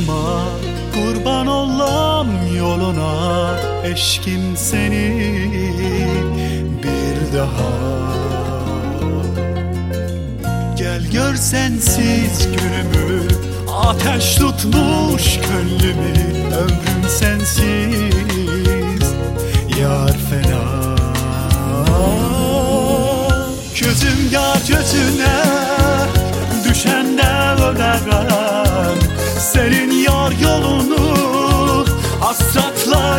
aşkıma, kurban olam yoluna, eşkim seni bir daha. Gel gör sensiz günümü, ateş tutmuş gönlümü, ömrüm sensiz yar fena. Gözüm yar gözüne düşende ölerem, senin yar yolunu hasratla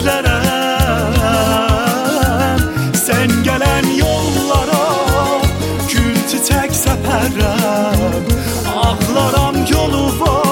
gözlerem. Sen gelen yollara gül çiçek seperem, ağlaram yolu var